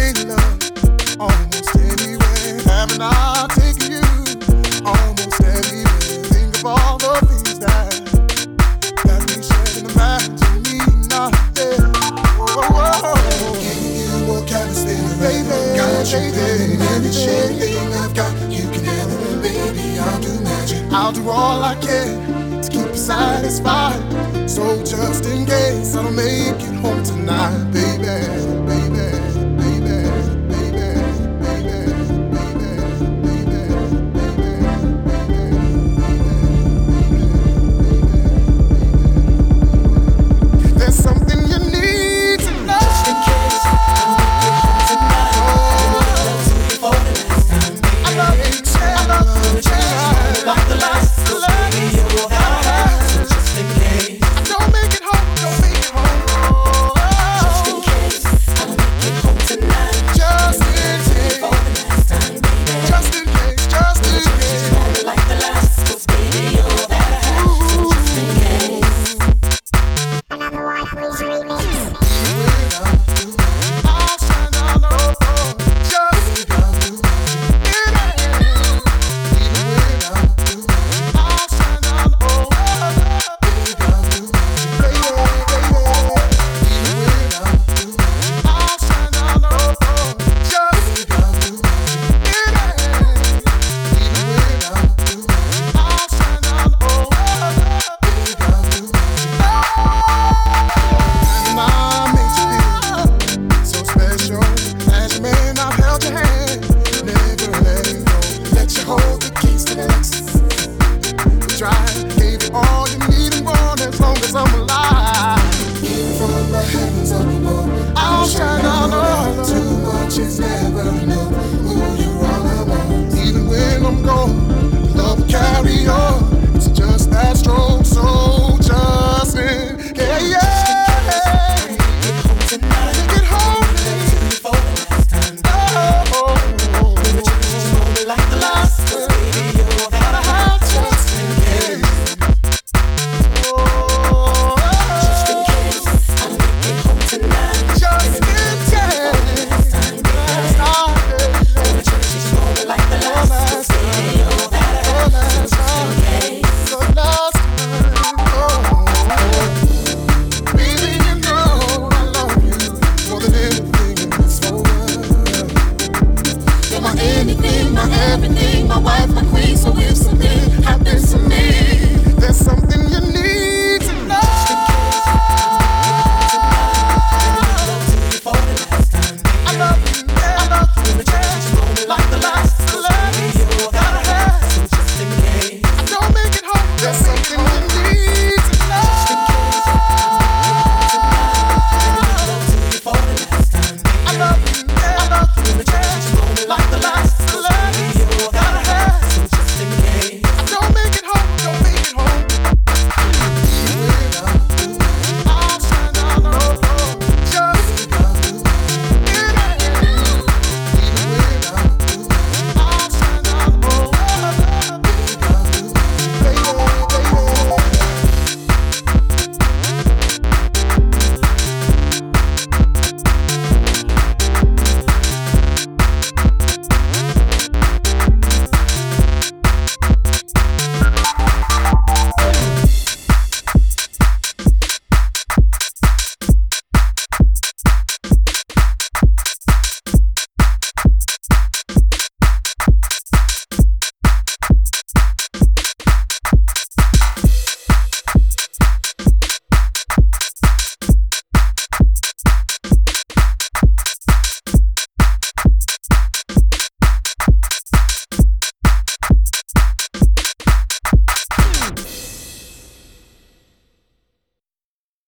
make love almost anywhere. Haven't I taken you almost everywhere? Think of all the things that we shared and imagine me not there. Giving you more chemistry, baby. Got you in every thing I've got. You can handle it, baby. I'll do magic. I'll do all I can to keep you satisfied. So just in case I don't make it home tonight, baby.